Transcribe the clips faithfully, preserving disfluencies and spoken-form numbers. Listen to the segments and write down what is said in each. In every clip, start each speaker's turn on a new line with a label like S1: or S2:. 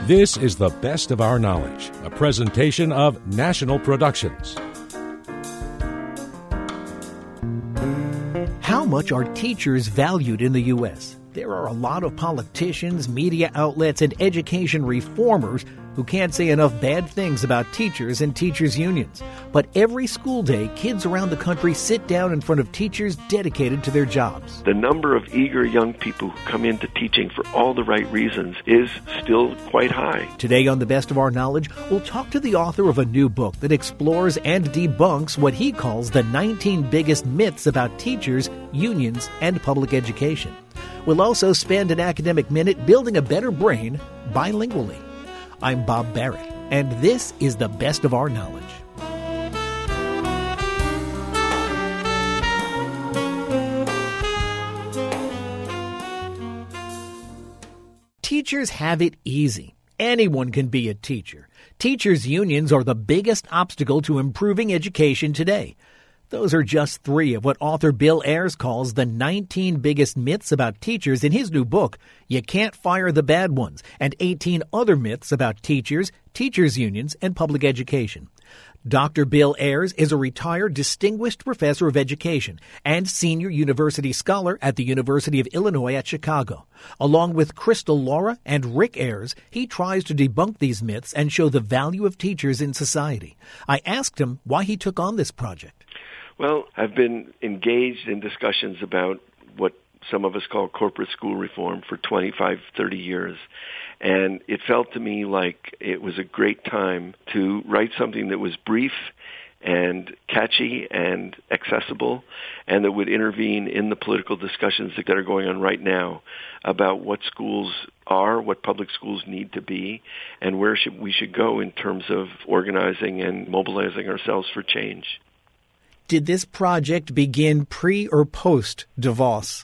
S1: This is The Best of Our Knowledge, a presentation of National Productions.
S2: How much are teachers valued in the U S? There are a lot of politicians, media outlets, and education reformers who can't say enough bad things about teachers and teachers' unions. But every school day, kids around the country sit down in front of teachers dedicated to their jobs.
S3: The number of eager young people who come into teaching for all the right reasons is still quite high.
S2: Today on The Best of Our Knowledge, we'll talk to the author of a new book that explores and debunks what he calls the nineteen biggest myths about teachers, unions, and public education. We'll also spend an academic minute building a better brain bilingually. I'm Bob Barrett, and this is The Best of Our Knowledge. Teachers have it easy. Anyone can be a teacher. Teachers' unions are the biggest obstacle to improving education today. Those are just three of what author Bill Ayers calls the nineteen biggest myths about teachers in his new book, You Can't Fire the Bad Ones, and eighteen other myths about teachers, teachers' unions, and public education. Doctor Bill Ayers is a retired distinguished professor of education and senior university scholar at the University of Illinois at Chicago. Along with Crystal Laura and Rick Ayers, he tries to debunk these myths and show the value of teachers in society. I asked him why he took on this project.
S3: Well, I've been engaged in discussions about what some of us call corporate school reform for twenty-five, thirty years. And it felt to me like it was a great time to write something that was brief and catchy and accessible and that would intervene in the political discussions that are going on right now about what schools are, what public schools need to be, and where should we should go in terms of organizing and mobilizing ourselves for change.
S2: Did this project begin pre or post DeVos?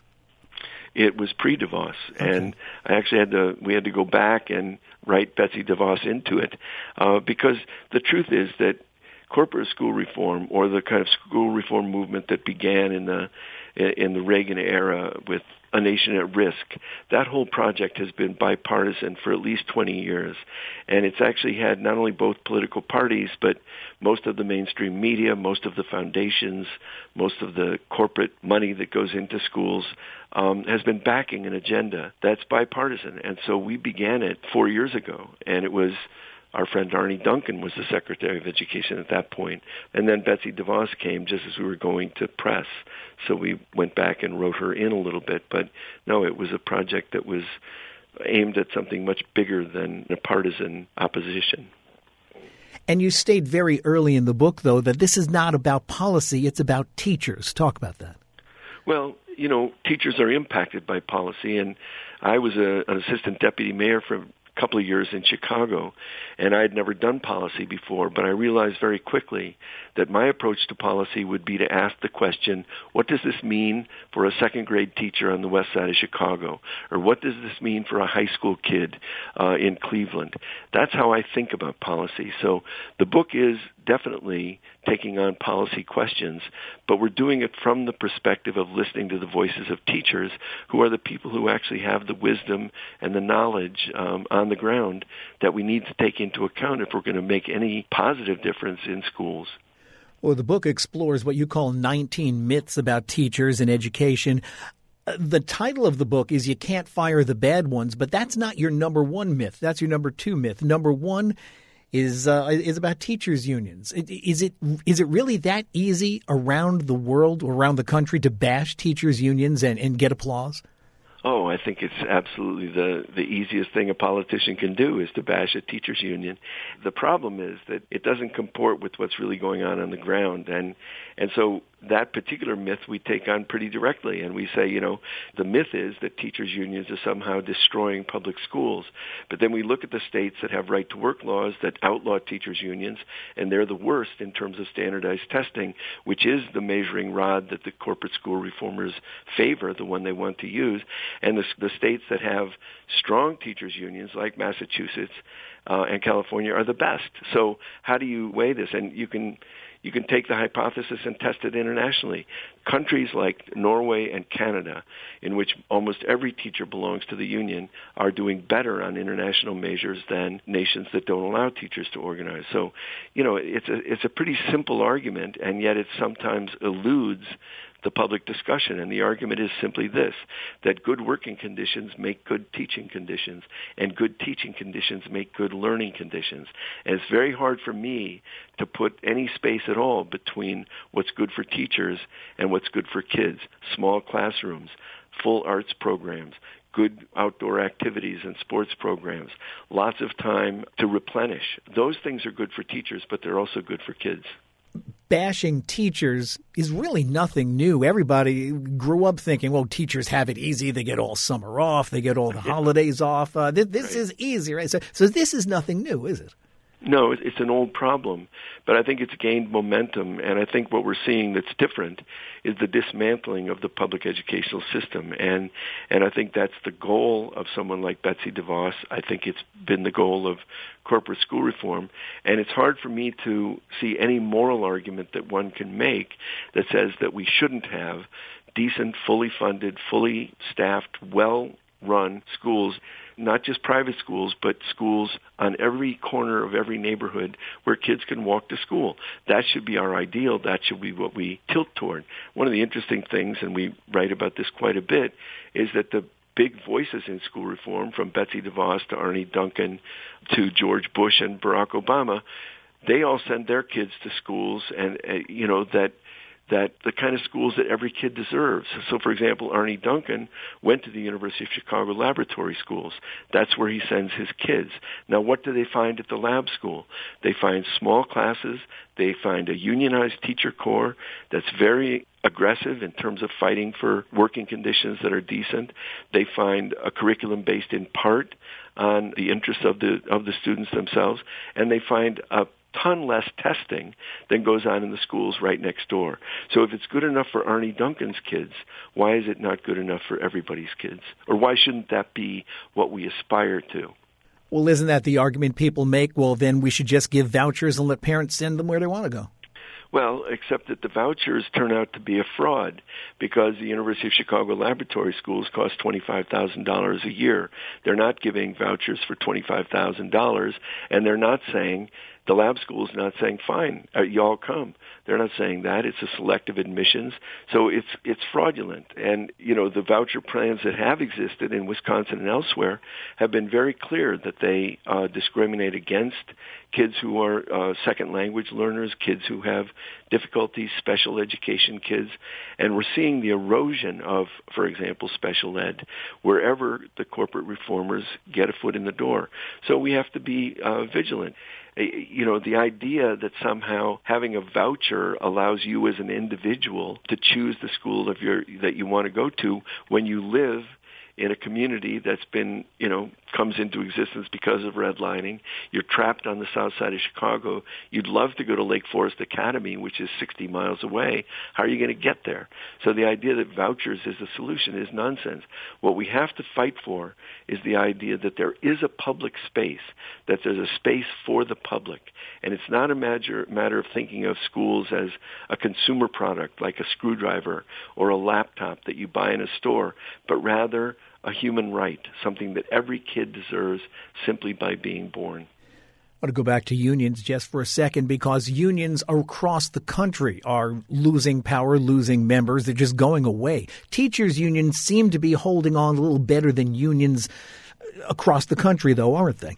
S3: It was pre-DeVos,
S2: okay.
S3: And I actually had to. We had to go back and write Betsy DeVos into it uh, because the truth is that corporate school reform, or the kind of school reform movement that began in the in the Reagan era with A Nation at Risk, that whole project has been bipartisan for at least twenty years. And it's actually had not only both political parties, but most of the mainstream media, most of the foundations, most of the corporate money that goes into schools um, has been backing an agenda that's bipartisan. And so we began it four years ago, and it was our friend Arne Duncan was the Secretary of Education at that point. And then Betsy DeVos came just as we were going to press. So we went back and wrote her in a little bit. But no, it was a project that was aimed at something much bigger than a partisan opposition.
S2: And you state very early in the book, though, that this is not about policy, it's about teachers. Talk about that.
S3: Well, you know, teachers are impacted by policy. And I was a, an assistant deputy mayor for couple of years in Chicago, and I had never done policy before, but I realized very quickly that my approach to policy would be to ask the question, what does this mean for a second grade teacher on the west side of Chicago? Or what does this mean for a high school kid uh, in Cleveland? That's how I think about policy. So the book is definitely taking on policy questions, but we're doing it from the perspective of listening to the voices of teachers, who are the people who actually have the wisdom and the knowledge um, on the ground that we need to take into account if we're going to make any positive difference in schools.
S2: Well, the book explores what you call nineteen myths about teachers and education. Uh, the title of the book is You Can't Fire the Bad Ones, but that's not your number one myth. That's your number two myth. Number one is uh, is about teachers' unions. Is it is it really that easy around the world or around the country to bash teachers' unions and, and get applause?
S3: Oh, I think it's absolutely the, the easiest thing a politician can do is to bash a teachers union. The problem is that it doesn't comport with what's really going on on the ground. And and so that particular myth we take on pretty directly. And we say, you know, the myth is that teachers unions are somehow destroying public schools. But then we look at the states that have right-to-work laws that outlaw teachers unions, and they're the worst in terms of standardized testing, which is the measuring rod that the corporate school reformers favor, the one they want to use. And the, the states that have strong teachers unions, like Massachusetts uh, and California, are the best. So how do you weigh this? And you can You can take the hypothesis and test it internationally. Countries like Norway and Canada, in which almost every teacher belongs to the union, are doing better on international measures than nations that don't allow teachers to organize. So, you know, it's a, it's a pretty simple argument, and yet it sometimes eludes the public discussion. And the argument is simply this, that good working conditions make good teaching conditions, and good teaching conditions make good learning conditions. And it's very hard for me to put any space at all between what's good for teachers and what's good for kids. Small classrooms, full arts programs, good outdoor activities and sports programs, lots of time to replenish. Those things are good for teachers, but they're also good for kids.
S2: Bashing teachers is really nothing new. Everybody grew up thinking, well, teachers have it easy. They get all summer off. They get all the holidays off. Uh, this this right. is easy, right? So, so this is nothing new, is it?
S3: No, it's an old problem, but I think it's gained momentum, and I think what we're seeing that's different is the dismantling of the public educational system, and and I think that's the goal of someone like Betsy DeVos. I think it's been the goal of corporate school reform, and it's hard for me to see any moral argument that one can make that says that we shouldn't have decent, fully funded, fully staffed, well-run schools, not just private schools, but schools on every corner of every neighborhood where kids can walk to school. That should be our ideal. That should be what we tilt toward. One of the interesting things, and we write about this quite a bit, is that the big voices in school reform, from Betsy DeVos to Arne Duncan to George Bush and Barack Obama, they all send their kids to schools, and uh, you know that that the kind of schools that every kid deserves. So, for example, Arne Duncan went to the University of Chicago laboratory schools. That's where he sends his kids. Now, what do they find at the lab school? They find small classes. They find a unionized teacher corps that's very aggressive in terms of fighting for working conditions that are decent. They find a curriculum based in part on the interests of the of the students themselves, and they find a ton less testing than goes on in the schools right next door. So if it's good enough for Arne Duncan's kids, why is it not good enough for everybody's kids? Or why shouldn't that be what we aspire to?
S2: Well, isn't that the argument people make? Well, then we should just give vouchers and let parents send them where they want to go.
S3: Well, except that the vouchers turn out to be a fraud, because the University of Chicago laboratory schools cost twenty-five thousand dollars a year. They're not giving vouchers for twenty-five thousand dollars, and they're not saying, the lab school is not saying, fine, uh, y'all come. They're not saying that. It's a selective admissions. So it's it's fraudulent. And, you know, the voucher plans that have existed in Wisconsin and elsewhere have been very clear that they uh, discriminate against kids who are uh, second language learners, kids who have difficulties, special education kids. And we're seeing the erosion of, for example, special ed, wherever the corporate reformers get a foot in the door. So we have to be uh, vigilant. You know, the idea that somehow having a voucher allows you as an individual to choose the school of your that you want to go to when you live in a community that's been, you know, comes into existence because of redlining. You're trapped on the south side of Chicago. You'd love to go to Lake Forest Academy, which is sixty miles away. How are you going to get there? So the idea that vouchers is the solution is nonsense. What we have to fight for is the idea that there is a public space, that there's a space for the public. And it's not a matter, matter of thinking of schools as a consumer product like a screwdriver or a laptop that you buy in a store, but rather a human right, something that every kid deserves simply by being born.
S2: I want to go back to unions just for a second, because unions across the country are losing power, losing members. They're just going away. Teachers' unions seem to be holding on a little better than unions across the country, though, aren't they?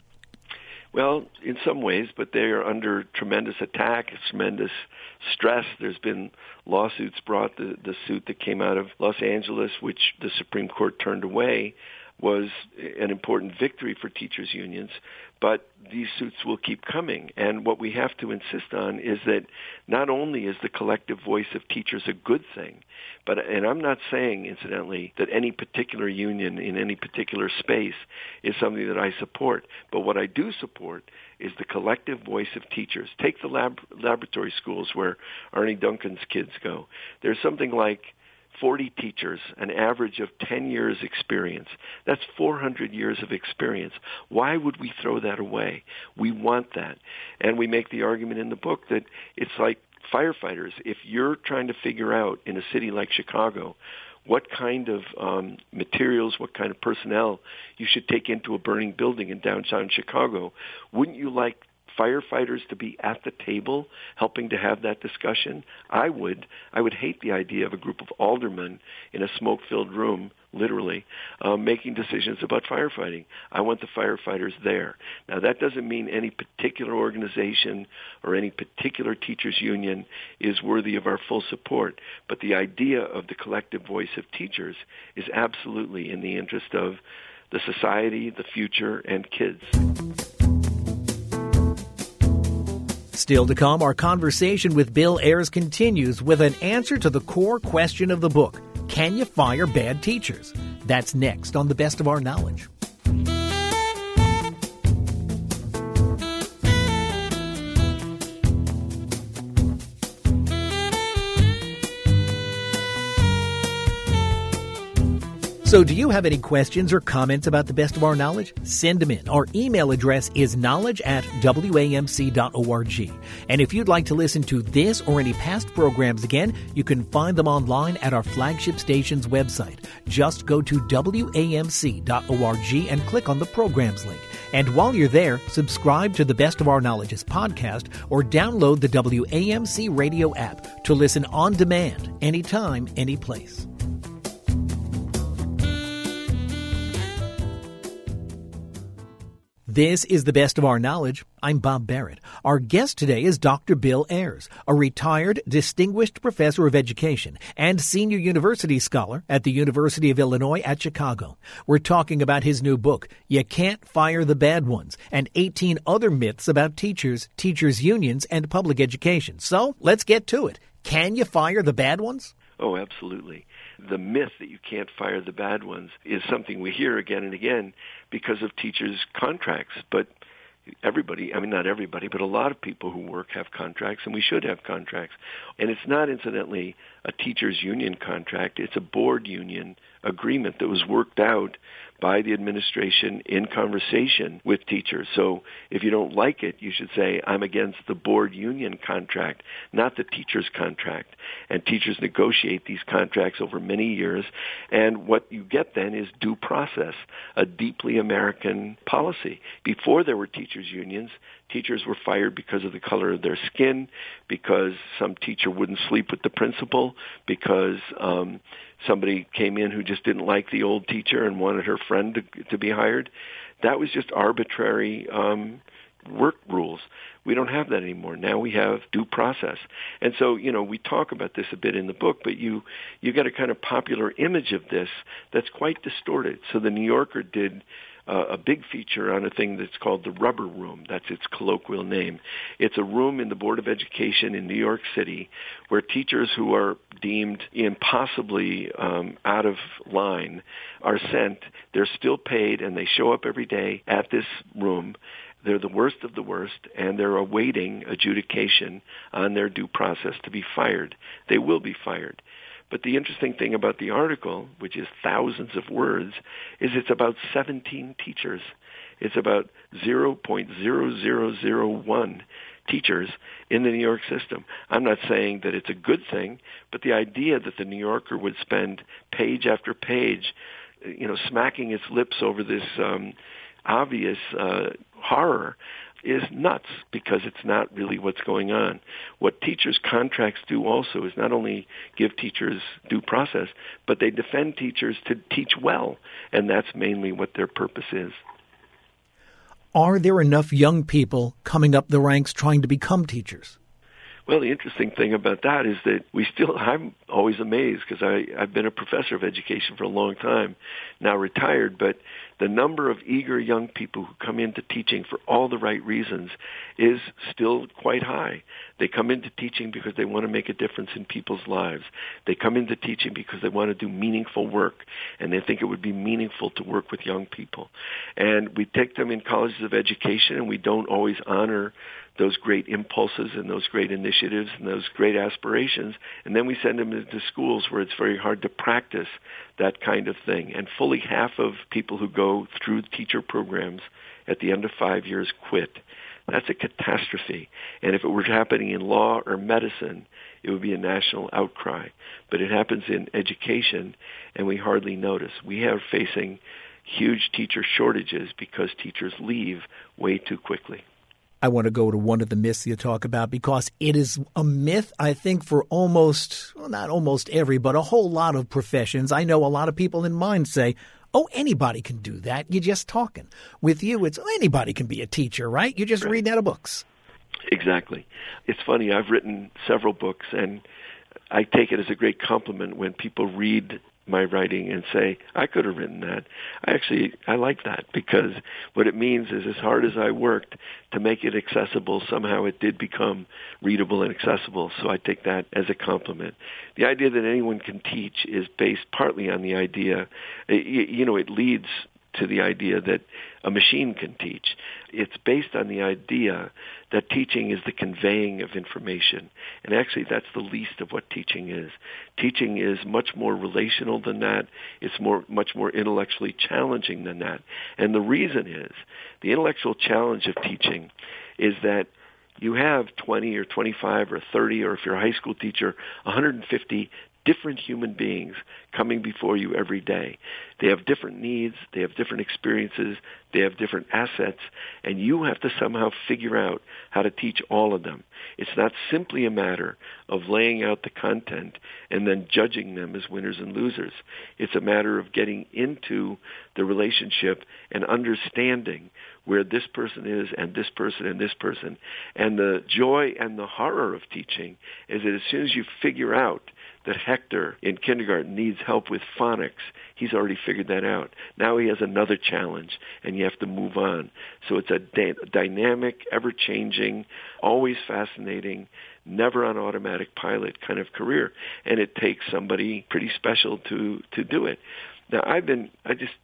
S3: Well, in some ways, but they are under tremendous attack, tremendous stress. There's been lawsuits brought. The, the suit that came out of Los Angeles, which the Supreme Court turned away, was an important victory for teachers' unions. But these suits will keep coming. And what we have to insist on is that not only is the collective voice of teachers a good thing, but, and I'm not saying, incidentally, that any particular union in any particular space is something that I support. But what I do support is the collective voice of teachers. Take the lab, laboratory schools where Arne Duncan's kids go. There's something like forty teachers, an average of ten years experience. That's four hundred years of experience. Why would we throw that away? We want that. And we make the argument in the book that it's like firefighters, if you're trying to figure out in a city like Chicago what kind of um, materials, what kind of personnel you should take into a burning building in downtown Chicago, wouldn't you like firefighters to be at the table helping to have that discussion? I would. I would hate the idea of a group of aldermen in a smoke-filled room, literally, uh, making decisions about firefighting. I want the firefighters there. Now, that doesn't mean any particular organization or any particular teachers' union is worthy of our full support, but the idea of the collective voice of teachers is absolutely in the interest of the society, the future, and kids.
S2: Still to come, our conversation with Bill Ayers continues with an answer to the core question of the book, can you fire bad teachers? That's next on The Best of Our Knowledge. So do you have any questions or comments about The Best of Our Knowledge? Send them in. Our email address is knowledge at w a m c dot org. And if you'd like to listen to this or any past programs again, you can find them online at our flagship station's website. Just go to w a m c dot org and click on the programs link. And while you're there, subscribe to the Best of Our Knowledge's podcast or download the W A M C radio app to listen on demand, anytime, any place. This is The Best of Our Knowledge. I'm Bob Barrett. Our guest today is Doctor Bill Ayers, a retired distinguished professor of education and senior university scholar at the University of Illinois at Chicago. We're talking about his new book, You Can't Fire the Bad Ones, and eighteen other myths about teachers, teachers' unions, and public education. So let's get to it. Can you fire the bad ones?
S3: Oh, absolutely. The myth that you can't fire the bad ones is something we hear again and again because of teachers' contracts. But everybody, I mean, not everybody, but a lot of people who work have contracts, and we should have contracts. And it's not, incidentally, a teachers' union contract. It's a board union agreement that was worked out by the administration in conversation with teachers. So if you don't like it, you should say, I'm against the board union contract, not the teacher's contract. And teachers negotiate these contracts over many years. And what you get then is due process, a deeply American policy. Before there were teachers' unions, teachers were fired because of the color of their skin, because some teacher wouldn't sleep with the principal, because um, somebody came in who just didn't like the old teacher and wanted her friend to, to be hired. That was just arbitrary um, work rules. We don't have that anymore. Now we have due process. And so, you know, we talk about this a bit in the book, but you, you get a kind of popular image of this that's quite distorted. So the New Yorker did Uh, a big feature on a thing that's called the Rubber Room. That's its colloquial name. It's a room in the Board of Education in New York City where teachers who are deemed impossibly um, out of line are sent. They're still paid, and they show up every day at this room. They're the worst of the worst, and they're awaiting adjudication on their due process to be fired. They will be fired. But the interesting thing about the article, which is thousands of words, is it's about seventeen teachers. It's about zero point zero zero zero one teachers in the New York system. I'm not saying that it's a good thing, but the idea that the New Yorker would spend page after page, you know, smacking its lips over this um, obvious uh, horror is nuts, because it's not really what's going on. What teachers' contracts do also is not only give teachers due process, but they defend teachers to teach well, and that's mainly what their purpose is.
S2: Are there enough young people coming up the ranks trying to become teachers?
S3: Well, the interesting thing about that is that we still, I'm always amazed because I've been a professor of education for a long time, now retired, but the number of eager young people who come into teaching for all the right reasons is still quite high. They come into teaching because they want to make a difference in people's lives. They come into teaching because they want to do meaningful work, and they think it would be meaningful to work with young people. And we take them in colleges of education, and we don't always honor those great impulses and those great initiatives and those great aspirations, and then we send them into schools where it's very hard to practice that kind of thing. And fully half of people who go through teacher programs at the end of five years quit. that's a catastrophe. And if it were happening in law or medicine, it would be a national outcry. But it happens in education, and we hardly notice. We are facing huge teacher shortages because teachers leave way too quickly.
S2: I want to go to one of the myths you talk about because it is a myth, I think, for almost, well, not almost every, but a whole lot of professions. I know a lot of people in mine say, oh, anybody can do that. You're just talking. With you, it's oh, anybody can be a teacher, right? You're just
S3: Right.
S2: reading out of books.
S3: Exactly. It's funny, I've written several books, and I take it as a great compliment when people read my writing and say, I could have written that. I actually, I like that because what it means is as hard as I worked to make it accessible, somehow it did become readable and accessible. So I take that as a compliment. The idea that anyone can teach is based partly on the idea, you know, it leads to the idea that a machine can teach. It's based on the idea that teaching is the conveying of information. And actually, that's the least of what teaching is. Teaching is much more relational than that. It's more, much more intellectually challenging than that. And the reason is, the intellectual challenge of teaching is that you have twenty or twenty-five or thirty, or if you're a high school teacher, one hundred fifty different human beings coming before you every day. They have different needs, they have different experiences, they have different assets, and you have to somehow figure out how to teach all of them. It's not simply a matter of laying out the content and then judging them as winners and losers. It's a matter of getting into the relationship and understanding where this person is and this person and this person. And the joy and the horror of teaching is that as soon as you figure out that Hector in kindergarten needs help with phonics, he's already figured that out. Now he has another challenge, and you have to move on. So it's a da- dynamic, ever-changing, always fascinating, never on automatic pilot kind of career, and it takes somebody pretty special to, to do it. Now, I've been, I just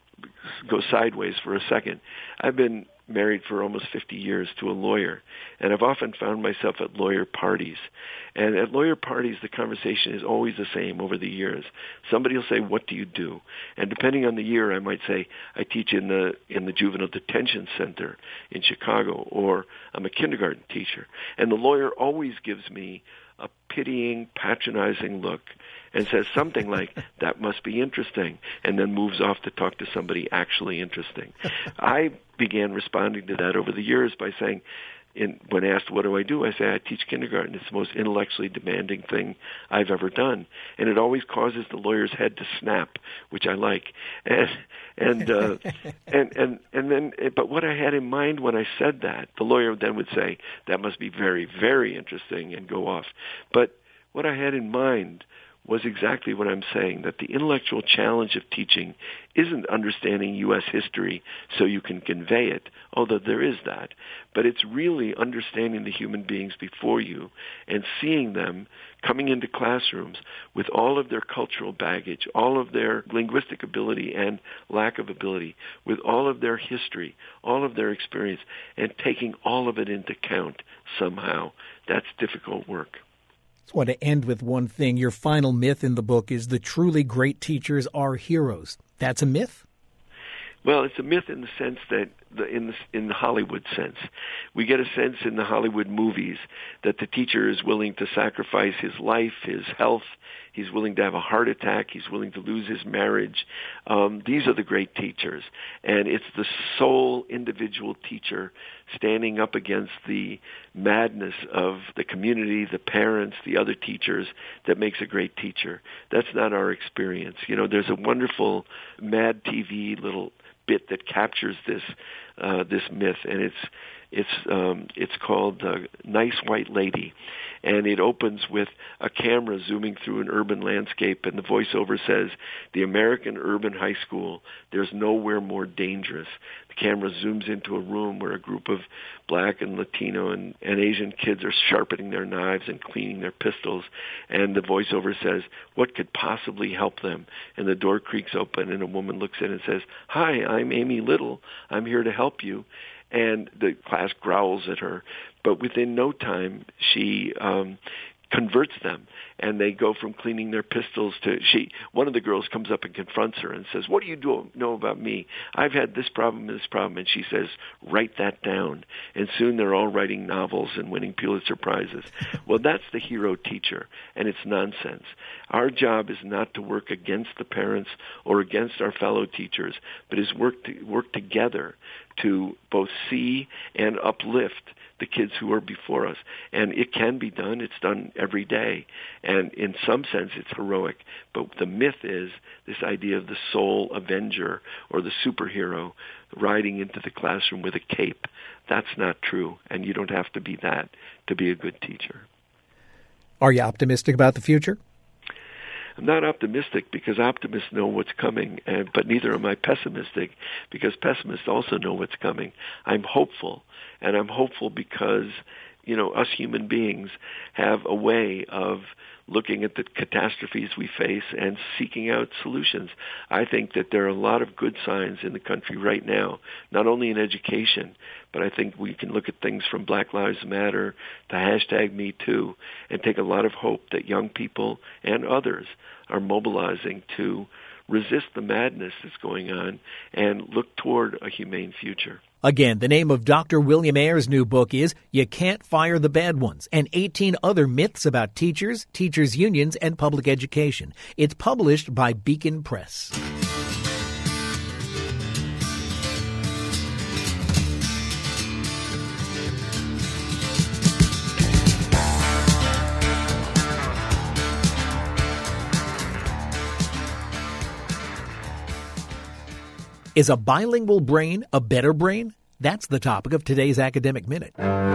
S3: go sideways for a second. I've been married for almost fifty years to a lawyer, and I've often found myself at lawyer parties. And at lawyer parties, the conversation is always the same over the years. Somebody will say, what do you do? And depending on the year, I might say, I teach in the in the juvenile detention center in Chicago, or I'm a kindergarten teacher. And the lawyer always gives me a pitying, patronizing look and says something like, that must be interesting, and then moves off to talk to somebody actually interesting. I began responding to that over the years by saying, in, when asked, what do I do? I say, I teach kindergarten. It's the most intellectually demanding thing I've ever done. And it always causes the lawyer's head to snap, which I like. And, and, uh, and, and, and then, but what I had in mind when I said that, the lawyer then would say, that must be very, very interesting, and go off. But what I had in mind was exactly what I'm saying, that the intellectual challenge of teaching isn't understanding U S history so you can convey it, although there is that, but it's really understanding the human beings before you and seeing them coming into classrooms with all of their cultural baggage, all of their linguistic ability and lack of ability, with all of their history, all of their experience, and taking all of it into account somehow. That's difficult work.
S2: I want to end with one thing. Your final myth in the book is the truly great teachers are heroes. That's a myth?
S3: Well, it's a myth in the sense that, the, in the in the Hollywood sense, we get a sense in the Hollywood movies that the teacher is willing to sacrifice his life, his health. He's willing to have a heart attack. He's willing to lose his marriage. Um, these are the great teachers, and it's the sole individual teacher standing up against the madness of the community, the parents, the other teachers that makes a great teacher. That's not our experience. You know, there's a wonderful Mad T V little bit that captures this uh, this myth, and it's it's um, it's called uh, Nice White Lady, and it opens with a camera zooming through an urban landscape, and the voiceover says, "The American urban high school, there's nowhere more dangerous." The camera zooms into a room where a group of black and Latino and, and Asian kids are sharpening their knives and cleaning their pistols, and the voiceover says, "What could possibly help them?" And the door creaks open, and a woman looks in and says, "Hi, I'm Amy Little. I'm here to help you." And the class growls at her, but within no time, she um, converts them. And they go from cleaning their pistols to she. One of the girls comes up and confronts her and says, "What do you do, know about me? I've had this problem and this problem." And she says, "Write that down." And soon they're all writing novels and winning Pulitzer Prizes. Well, that's the hero teacher, and it's nonsense. Our job is not to work against the parents or against our fellow teachers, but is work to, work together to both see and uplift the kids who are before us. And it can be done. It's done every day. And in some sense, it's heroic. But the myth is this idea of the sole avenger or the superhero riding into the classroom with a cape. That's not true. And you don't have to be that to be a good teacher.
S2: Are you optimistic about the future?
S3: I'm not optimistic because optimists know what's coming, and, but neither am I pessimistic because pessimists also know what's coming. I'm hopeful, and I'm hopeful because, you know, us human beings have a way of looking at the catastrophes we face and seeking out solutions. I think that there are a lot of good signs in the country right now, not only in education, but I think we can look at things from Black Lives Matter to hashtag Me Too and take a lot of hope that young people and others are mobilizing to resist the madness that's going on and look toward a humane future.
S2: Again, the name of Doctor William Ayers' new book is You Can't Fire the Bad Ones, and eighteen Other Myths About Teachers, Teachers' Unions, and Public Education. It's published by Beacon Press. Is a bilingual brain a better brain? That's the topic of today's Academic Minute.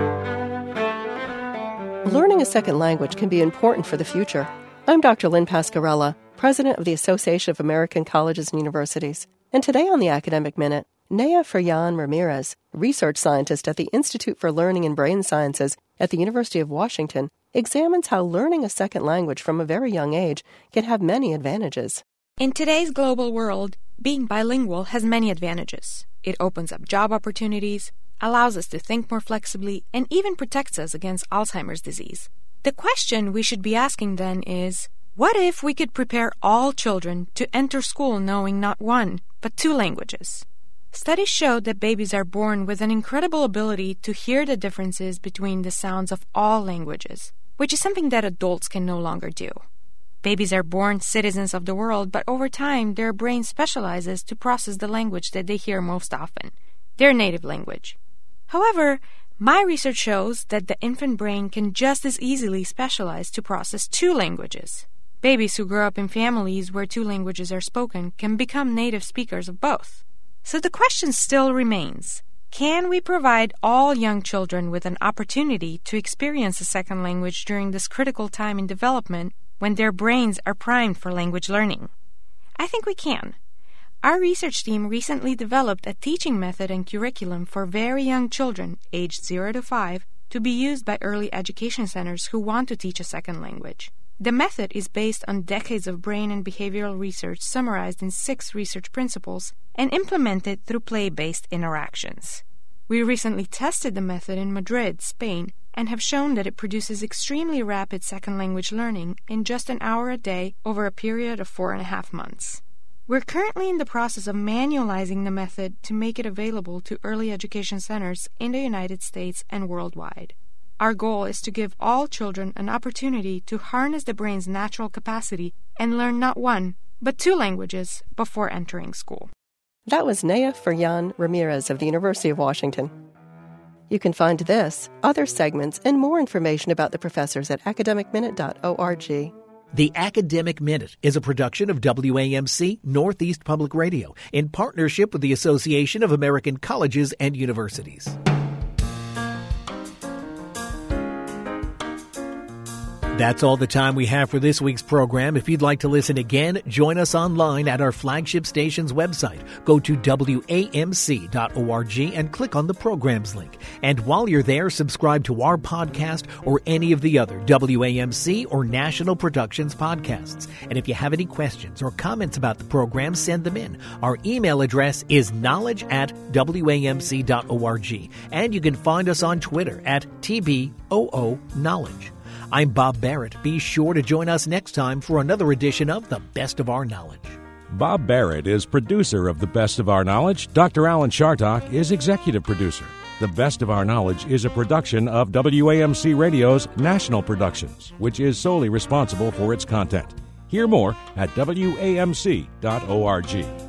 S4: Learning a second language can be important for the future. I'm Doctor Lynn Pascarella, President of the Association of American Colleges and Universities. And today on the Academic Minute, Naya Feryan Ramirez, research scientist at the Institute for Learning and Brain Sciences at the University of Washington, examines how learning a second language from a very young age can have many advantages.
S5: In today's global world, being bilingual has many advantages. It opens up job opportunities, allows us to think more flexibly, and even protects us against Alzheimer's disease. The question we should be asking then is, what if we could prepare all children to enter school knowing not one, but two languages? Studies show that babies are born with an incredible ability to hear the differences between the sounds of all languages, which is something that adults can no longer do. Babies are born citizens of the world, but over time, their brain specializes to process the language that they hear most often, their native language. However, my research shows that the infant brain can just as easily specialize to process two languages. Babies who grow up in families where two languages are spoken can become native speakers of both. So the question still remains, can we provide all young children with an opportunity to experience a second language during this critical time in development when their brains are primed for language learning? I think we can. Our research team recently developed a teaching method and curriculum for very young children, aged zero to five, to be used by early education centers who want to teach a second language. The method is based on decades of brain and behavioral research summarized in six research principles and implemented through play-based interactions. We recently tested the method in Madrid, Spain, and have shown that it produces extremely rapid second language learning in just an hour a day over a period of four and a half months. We're currently in the process of manualizing the method to make it available to early education centers in the United States and worldwide. Our goal is to give all children an opportunity to harness the brain's natural capacity and learn not one, but two languages before entering school.
S4: That was Naya Feryan Ramirez of the University of Washington. You can find this, other segments, and more information about the professors at academic minute dot org.
S2: The Academic Minute is a production of W A M C Northeast Public Radio in partnership with the Association of American Colleges and Universities. That's all the time we have for this week's program. If you'd like to listen again, join us online at our flagship station's website. Go to W A M C dot org and click on the programs link. And while you're there, subscribe to our podcast or any of the other W A M C or National Productions podcasts. And if you have any questions or comments about the program, send them in. Our email address is knowledge at W A M C dot org. And you can find us on Twitter at T B O O Knowledge. I'm Bob Barrett. Be sure to join us next time for another edition of The Best of Our Knowledge.
S1: Bob Barrett is producer of The Best of Our Knowledge. Doctor Alan Chartock is executive producer. The Best of Our Knowledge is a production of W A M C Radio's National Productions, which is solely responsible for its content. Hear more at W A M C dot org.